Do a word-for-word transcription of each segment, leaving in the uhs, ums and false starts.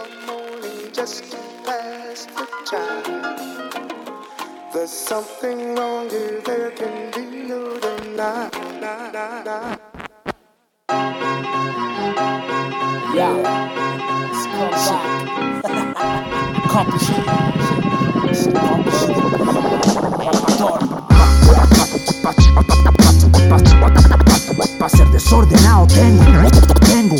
morning just to pass the time. There's something wrong here, there can be no denying. Yeah, let's come back. Accomplishing, para ser desordenado tengo, tengo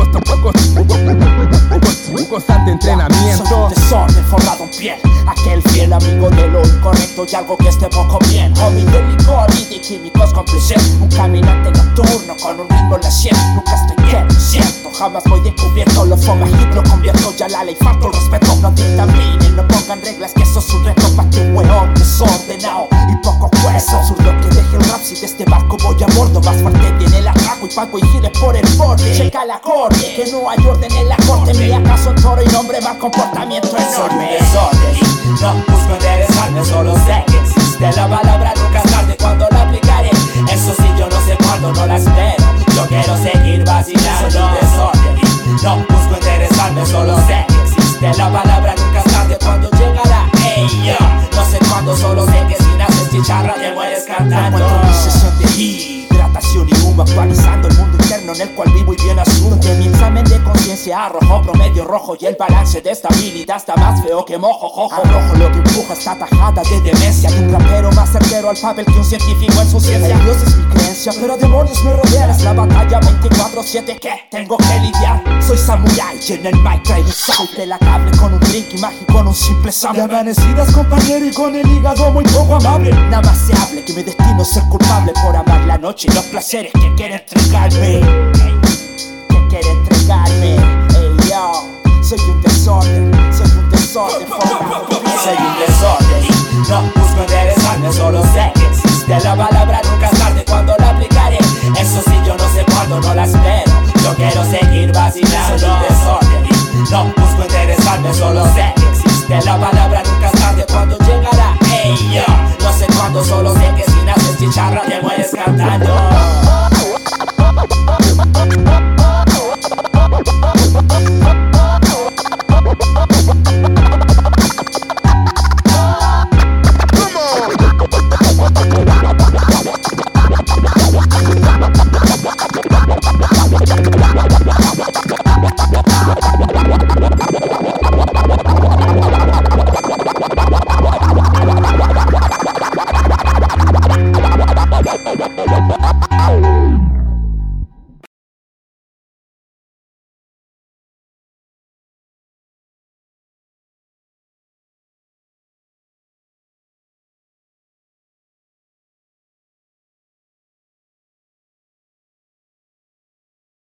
un constante entrenamiento. Soy un desorden formado en piel, aquel fiel amigo de lo incorrecto y algo que esté poco bien. Homie de licor y de químicos complices, un caminante nocturno con un ritmo en la sien. Nunca estoy quieto, cierto, jamás voy descubierto. Lo foma hip, lo convierto, ya la ley falta el respeto. No dictaminen, no pongan reglas, que eso es un reto pa' tu weón desordenado y poco hueso. Absurdo que deje el rap si de este barco voy a bordo. Más fuerte tiene el atraco y pago y gire por el borde. Checa la corte, que no hay orden en la corte. Mi acaso un toro y nombre, mal comportamiento enorme. Desorden y no busco enderezarme, solo sé que existe la palabra nunca es tarde cuando la aplicaré. Eso sí, yo no sé cuándo, no la espero. Yo quiero seguir vacilando. Soy un desorden y no busco enderezarme, solo sé que existe la palabra nunca es tarde cuando llegará. Ey, yo no sé cuándo, solo sé que si naces chicharra te mueres cantando. Encuentro mi sesión de hidratación y humo, actualizando el mundo interno en el cual vivo y bien asumo que mi examen de conciencia arrojó promedio rojo y el balance de estabilidad está más feo que mojo, jojo. Arrojo lo que empuja esta tajada de demencia de un rapero más certero al papel que un científico en su ciencia. Dios es mi creencia, pero demonios me rodean. Es la batalla veinticuatro siete que tengo que lidiar. Soy samurái y en el mic traigo un sal cable con un drink y mágico con un simple sample. De amanecidas compañero y con el hígado muy poco amable. Nada más se hable que mi destino es ser culpable por amar la noche y los placeres que quiere entregarme. Que quiere entregarme. Ey yo, soy un desorden, soy un desorden formado. Soy un desorden y no busco enderezarme, solo sé que existe la palabra nunca es tarde cuando la aplicaré. Eso sí, yo no sé cuándo, no la espero. Yo quiero seguir vacilando. Soy un desorden y no busco enderezarme, solo sé que existe la palabra nunca es tarde cuando llegará. Ey yo, no sé cuándo, solo sé que si naces chicharra te mueres cantando.